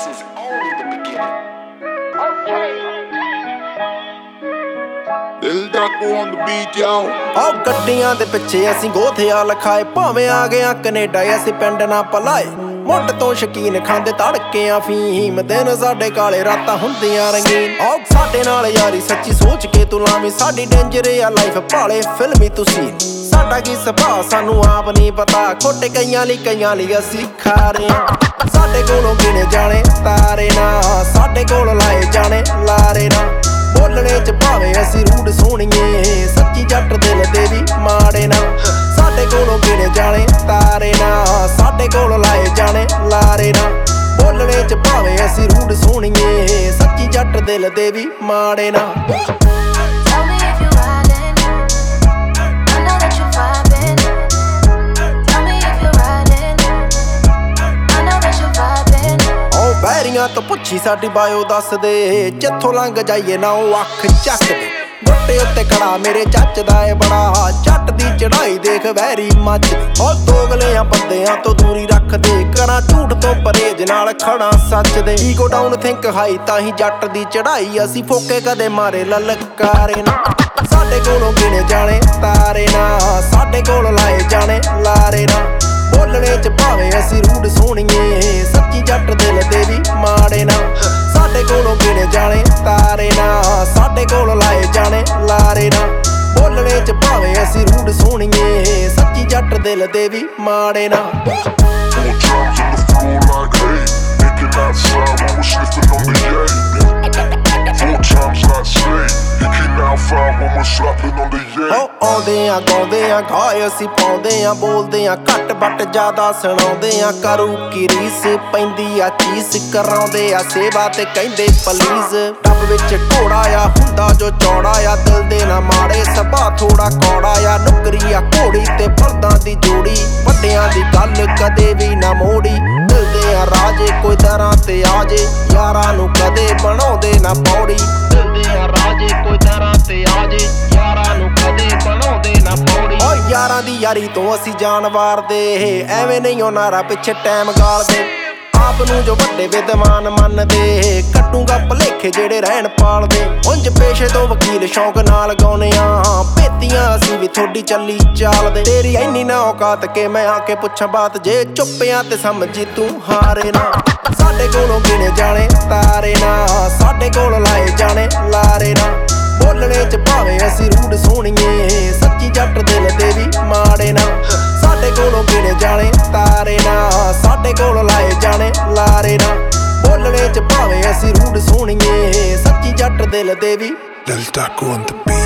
is only the beginning. Lil Daco on the beat, yo. ਗੱਡੀਆਂ ਦੇ ਪਿੱਛੇ ਅਸੀਂ ਗੋਥਿਆ ਲਖਾਏ, ਭਾਵੇਂ ਆ ਗਿਆ ਕੈਨੇਡਾ ਅਸੀਂ ਪਿੰਡ ਨਾ ਪਲਾਏ। ਮੁੱਢ ਤੋਂ ਸ਼ਕੀਨ ਖਾਂਦੇ ਤੜਕਿਆਂ ਫੀਮ, ਦਿਨ ਸਾਡੇ ਕਾਲੇ ਰਾਤਾਂ ਹੁੰਦੀਆਂ ਰੰਗੀਨ। ਸਾਡੇ ਨਾਲ ਯਾਰੀ ਸੱਚੀ ਸੋਚ ਕੇ ਤੂੰ ਲਾਵੀਂ, ਸਾਡੀ ਡੇਂਜਰ ਆ ਲਾਈਫ ਭਾਲੇ ਫਿਲਮੀ ਤੁਸੀਂ। ਸਾਡਾ ਕੀ ਸੁਭਾਅ ਸਾਨੂੰ ਆਪ ਨਹੀਂ ਪਤਾ, ਖੋਟੇ ਕਈਆਂ ਲਈ ਅਸੀਂ ਖਾਰੇ। ਸਾਡੇ ਕੋਲੋਂ ਗਿਣੇ ਜਾਣੇ ਤਾਰੇ ਨਾ, ਸਾਡੇ ਕੋਲ ਲਾਏ ਜਾਣੇ ਲਾਰੇ ਨਾ। ਬੋਲਣੇ ਚ ਭਾਵੇਂ ਅਸੀਂ ਰੂਡ ਸੋਹਣੀਏ, ਸੱਚੀ ਜੱਟ ਦਿਲ ਦੇ ਵੀ ਮਾੜੇ ਨਾ। ਸਾਡੇ ਕੋਲੋਂ ਗਿਣੇ ਜਾਣੇ ਤਾਰੇ ਨਾ, ਸਾਡੇ ਕੋਲ ਲਾਏ ਜਾਣੇ ਲਾਰੇ ਨਾ। ਬੋਲਣੇ ਚ ਭਾਵੇਂ ਅਸੀਂ ਰੂਡ ਸੋਹਣੀਏ, ਸੱਚੀ ਜੱਟ ਦਿਲ ਦੇ ਵੀ ਮਾੜੇ ਨਾ। ਬੈਰੀਆਂ ਤੋਂ ਪੁੱਛੀ ਸਾਡੀ ਬਾਇਓ ਦੱਸ ਦੇ, ਜਿੱਥੋਂ ਲੰਘ ਜਾਈਏ ਨਾ ਉਹ ਅੱਖ ਚੱਕਦੇ। ਗੁੱਟੇ ਉੱਤੇ ਖੜਾ ਮੇਰੇ ਚੱਚ ਦਾ ਏ ਬੜਾ, ਜੱਟ ਦੀ ਚੜਾਈ ਦੇਖ ਵੈਰੀ ਮੱਚਦੀ। ਦੋਗਲਿਆਂ ਬੰਦਿਆਂ ਤੋਂ ਦੂਰੀ ਰੱਖਦੇ, ਕਰਾਂ ਝੂਠ ਤੋਂ ਪਰਹੇਜ ਨਾਲ ਖੜਾ ਸੱਚ ਦੇ। ਈਗੋ ਡਾਊਨ ਥਿੰਕ ਹਾਈ ਤਾਂ ਹੀ ਜੱਟ ਦੀ ਚੜਾਈ, ਅਸੀਂ ਫੋਕੇ ਕਦੇ ਮਾਰੇ ਲਲਕਾਰੇ ਨਾ। ਸਾਡੇ ਕੋਲੋਂ ਗਿਣੇ ਜਾਣੇ ਤਾਰੇ ਨਾ, ਸਾਡੇ ਕੋਲ ਲਾਏ ਜਾਣੇ ਲਾਰੇ ਨਾ। ਬੋਲਣੇ ਚ ਭਾਵੇਂ ਅਸੀਂ ਰੂਡ ਸੋਹਣੀਏ, ਸੱਚੀ ਜੱਟ ਦਿਲ ਦੇ ਵੀ ਮਾੜੇ ਨਾ। ਸਾਡੇ ਕੋਲੋਂ ਗਿਣੇ ਜਾਣੇ ਤਾਰੇ ਨਾ, ਸਾਡੇ ਕੋਲ ਲਾਏ ਜਾਣੇ ਲਾਰੇ ਨਾ। ਬੋਲਣੇ ਚ ਭਾਵੇਂ ਅਸੀਂ ਰੂਡ ਸੋਹਣੀਏ, ਸੱਚੀ ਜੱਟ ਦਿਲ ਦੇ ਵੀ ਮਾੜੇ ਨਾ। ਆਉਂਦੇ ਆ ਗਾਉਂਦੇ ਆ ਗਾਏ ਅਸੀਂ ਪਾਉਂਦੇ ਆ, ਬੋਲਦੇ ਆ ਘੱਟ ਬੱਟ ਜ਼ਿਆਦਾ ਸੁਣਾਉਂਦੇ ਆ। ਕਰੂ ਕੀ ਰੀਸ ਪੈਂਦੀ ਆ ਚੀਸ, ਕਰਾਉਂਦੇ ਆ ਸੇਵਾ ਤੇ ਕਹਿੰਦੇ ਪਲੀਜ਼। ਟੱਬ ਵਿੱਚ ਘੋੜਾ ਆ ਹੁੰਦਾ ਜੋ ਚੌੜਾ ਆ, ਦਿਲ ਦੇ ਨਾ ਮਾੜੇ ਸੁਭਾਅ ਥੋੜਾ ਕੌੜਾ ਆ। ਨੁਕਰੀ ਆ ਘੋੜੀ ਤੇ ਬਲਦਾਂ ਦੀ ਜੋੜੀ, ਵੱਡਿਆਂ ਦੀ ਗੱਲ ਕਦੇ ਵੀ ਨਾ ਮੋੜੀ। ਦਿਲ ਦੇ ਆ ਰਾਜੇ ਕੋਈ ਦਰਾਂ ਤੇ ਆ ਜੇ, ਯਾਰਾਂ ਨੂੰ ਕਦੇ ਬਣਾਉਂਦੇ ਨਾ ਪੌੜੀ। ਦਿਲ ਦੇ ਆ ਰਾਜੇ ਕੋਈ ਦਰਾਂ ਤੇ ਆ ਜੇ, ਯਾਰਾਂ ਨੂੰ ਕਦੇ ਬਣਾਉਂਦੇ ਨਾ ਪੌੜੀ। ਯਾਰਾਂ ਦੀ ਯਾਰੀ ਤੋਂ ਅਸੀਂ ਜਾਨ ਵਾਰਦੇ, ਐਵੇਂ ਨਹੀਂ ਉਹ ਨਾਰਾ ਪਿੱਛੇ ਟਾਈਮ ਗਾਲਦੇ। ਆਪ ਨੂੰ ਜੋ ਵੱਡੇ ਵਿਦਵਾਨ ਮੰਨਦੇ, ਕੱਟੂਗਾ ਭਲੇਖੇ ਜਿਹੜੇ ਰਹਿਣ ਪਾਲਦੇ। ਉਂਝ ਪੇਸ਼ੇ ਤੋਂ ਵਕੀਲ ਸ਼ੌਂਕ ਨਾਲ ਗਾਉਨੇ ਆ, ਭੇਤੀਆਂ ਅਸੀਂ ਵੀ ਥੋੜੀ ਚੱਲੀ ਚਾਲਦੇ। ਤੇਰੀ ਐਨੀ ਨਾ ਔਕਾਤ ਕੇ ਮੈਂ ਆ ਕੇ ਪੁੱਛਾਂ ਬਾਤ, ਜੇ ਚੁੱਪਿਆਂ ਤੇ ਸਮਝੀ ਤੂੰ ਹਾਰੇ ਨਾ। ਸਾਡੇ ਕੋਲੋਂ ਗਿਣੇ ਜਾਣੇ ਤਾਰੇ ਨਾ, ਸਾਡੇ ਕੋਲ ਲਾਏ ਜਾਣੇ ਲਾਰੇ ਨਾ। ਬੋਲਣੇ ਚ ਭਾਵੇਂ ਅਸੀਂ ਰੂਡ ਸੋਹਣੀਏ, ਸੱਚੀ ਜੱਟ ਦਿਲ ਦੇ ਵੀ ਮਾੜੇ ਨਾ। ਸਾਡੇ ਕੋਲੋਂ ਗਿਣੇ ਜਾਣੇ ਤਾਰੇ ਨਾ, ਸਾਡੇ ਕੋਲ ਲਾਏ ਜਾਣੇ ਲਾਰੇ ਨਾ। ਬੋਲਣੇ ਚ ਭਾਵੇਂ ਅਸੀਂ ਰੂਡ ਸੋਹਣੀਏ, ਸੱਚੀ ਜੱਟ ਦਿਲ ਦੇ ਵੀ। Lil Daco on the beat.